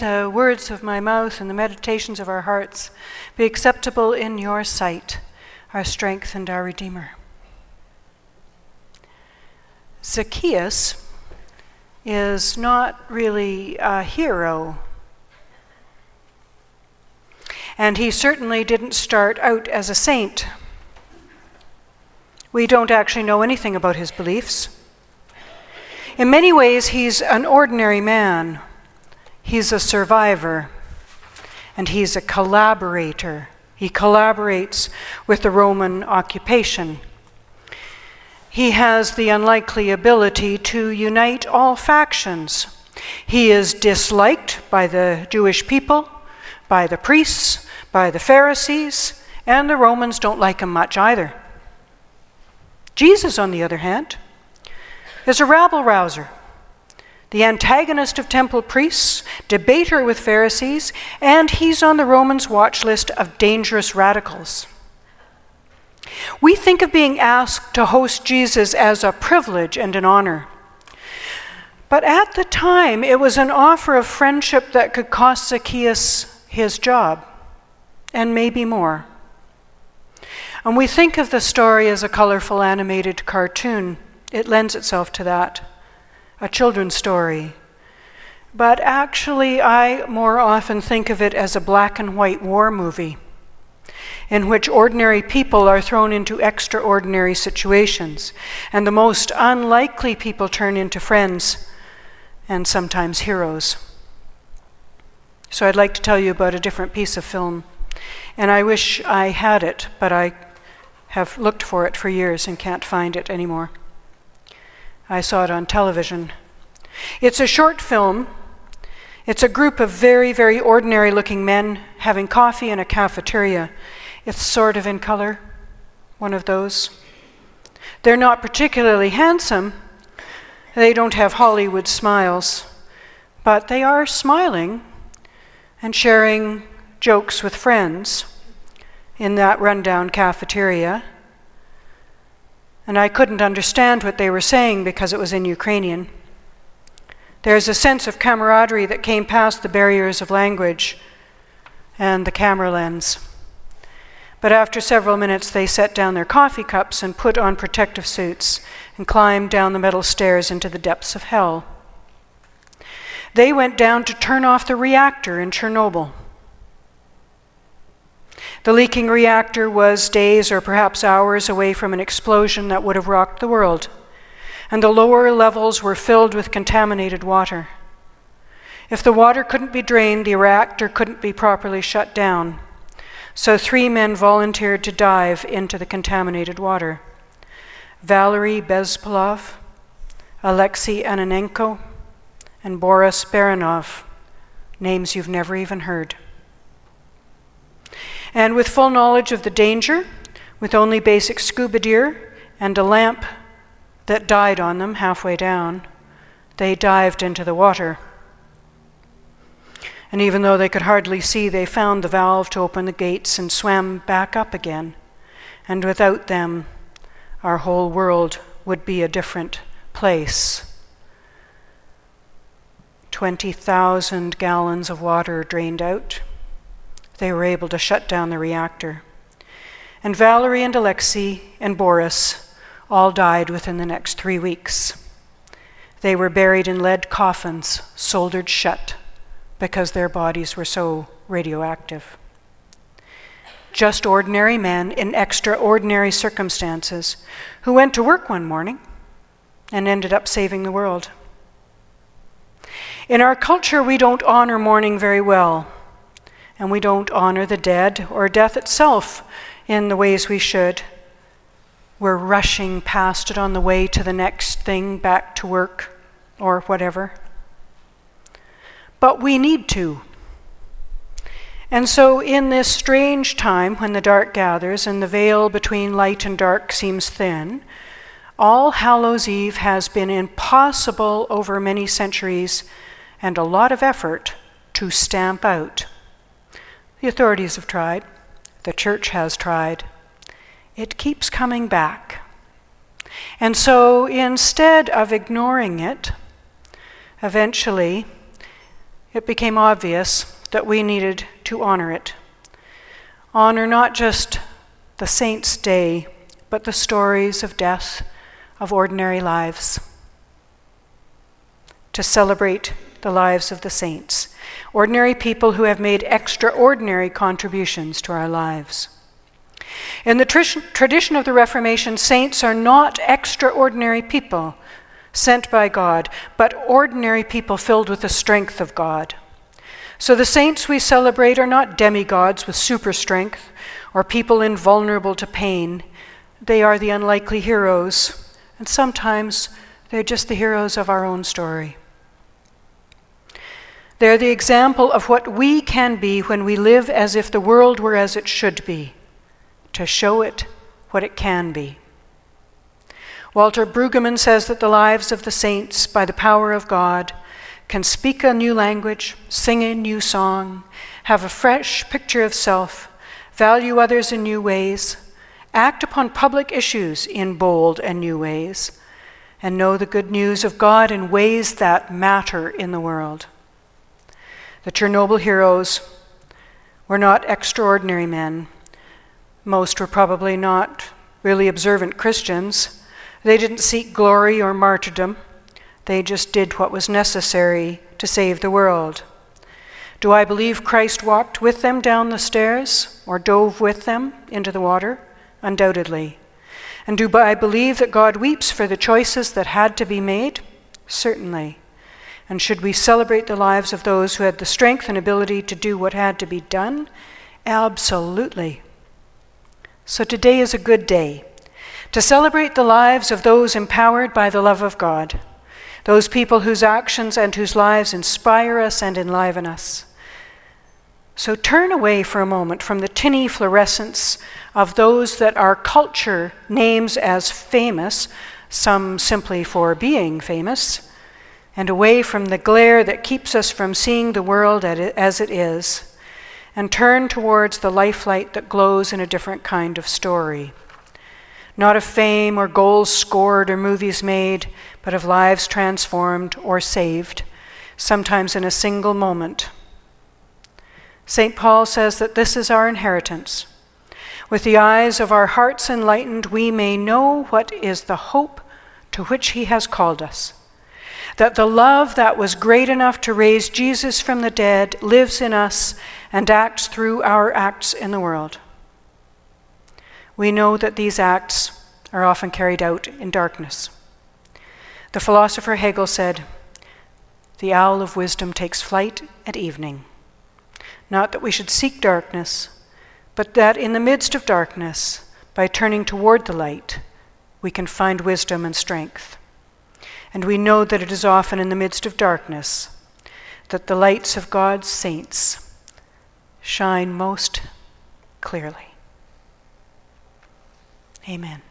the words of my mouth and the meditations of our hearts be acceptable in your sight, our strength and our Redeemer. Zacchaeus is not really a hero. And he certainly didn't start out as a saint. We don't actually know anything about his beliefs. In many ways, he's an ordinary man. He's a survivor, and he's a collaborator. He collaborates with the Roman occupation. He has the unlikely ability to unite all factions. He is disliked by the Jewish people, by the priests, by the Pharisees, and the Romans don't like him much either. Jesus, on the other hand, is a rabble-rouser, the antagonist of temple priests, debater with Pharisees, and he's on the Romans' watch list of dangerous radicals. We think of being asked to host Jesus as a privilege and an honor. But at the time, it was an offer of friendship that could cost Zacchaeus his job, and maybe more. And we think of the story as a colorful animated cartoon. It lends itself to that, a children's story. But actually, I more often think of it as a black and white war movie in which ordinary people are thrown into extraordinary situations, and the most unlikely people turn into friends and sometimes heroes. So I'd like to tell you about a different piece of film, and I wish I had it, but I have looked for it for years and can't find it anymore. I saw it on television. It's a short film. It's a group of very, very ordinary looking men having coffee in a cafeteria. It's sort of in color, one of those. They're not particularly handsome. They don't have Hollywood smiles, but they are smiling and sharing jokes with friends in that rundown cafeteria. And I couldn't understand what they were saying because it was in Ukrainian. There's a sense of camaraderie that came past the barriers of language and the camera lens. But after several minutes, they set down their coffee cups and put on protective suits and climbed down the metal stairs into the depths of hell. They went down to turn off the reactor in Chernobyl. The leaking reactor was days or perhaps hours away from an explosion that would have rocked the world, and the lower levels were filled with contaminated water. If the water couldn't be drained, the reactor couldn't be properly shut down. So 3 men volunteered to dive into the contaminated water. Valery Bezpolov, Alexei Ananenko, and Boris Baranov, names you've never even heard. And with full knowledge of the danger, with only basic scuba gear and a lamp that died on them halfway down, they dived into the water. And even though they could hardly see, they found the valve to open the gates and swam back up again. And without them, our whole world would be a different place. 20,000 gallons of water drained out. They were able to shut down the reactor. And Valery and Alexei and Boris all died within the next 3 weeks. They were buried in lead coffins, soldered shut, because their bodies were so radioactive. Just ordinary men in extraordinary circumstances who went to work one morning and ended up saving the world. In our culture, we don't honor mourning very well, and we don't honor the dead or death itself in the ways we should. We're rushing past it on the way to the next thing, back to work or whatever. But we need to. And so in this strange time when the dark gathers and the veil between light and dark seems thin, All Hallows Eve has been impossible over many centuries and a lot of effort to stamp out. The authorities have tried. The church has tried. It keeps coming back. And so instead of ignoring it, eventually, it became obvious that we needed to honor it. Honor not just the saints' day, but the stories of death of ordinary lives. To celebrate the lives of the saints, ordinary people who have made extraordinary contributions to our lives. In the tradition of the Reformation, saints are not extraordinary people sent by God, but ordinary people filled with the strength of God. So the saints we celebrate are not demigods with super strength or people invulnerable to pain. They are the unlikely heroes, and sometimes they're just the heroes of our own story. They're the example of what we can be when we live as if the world were as it should be, to show it what it can be. Walter Brueggemann says that the lives of the saints, by the power of God, can speak a new language, sing a new song, have a fresh picture of self, value others in new ways, act upon public issues in bold and new ways, and know the good news of God in ways that matter in the world. The Chernobyl heroes were not extraordinary men. Most were probably not really observant Christians. They didn't seek glory or martyrdom. They just did what was necessary to save the world. Do I believe Christ walked with them down the stairs or dove with them into the water? Undoubtedly. And do I believe that God weeps for the choices that had to be made? Certainly. And should we celebrate the lives of those who had the strength and ability to do what had to be done? Absolutely. So today is a good day to celebrate the lives of those empowered by the love of God, those people whose actions and whose lives inspire us and enliven us. So turn away for a moment from the tinny fluorescence of those that our culture names as famous, some simply for being famous, and away from the glare that keeps us from seeing the world as it is, and turn towards the lifelight that glows in a different kind of story. Not of fame or goals scored or movies made, but of lives transformed or saved, sometimes in a single moment. St. Paul says that this is our inheritance. With the eyes of our hearts enlightened, we may know what is the hope to which he has called us, that the love that was great enough to raise Jesus from the dead lives in us and acts through our acts in the world. We know that these acts are often carried out in darkness. The philosopher Hegel said, "The owl of wisdom takes flight at evening." Not that we should seek darkness, but that in the midst of darkness, by turning toward the light, we can find wisdom and strength. And we know that it is often in the midst of darkness that the lights of God's saints shine most clearly. Amen.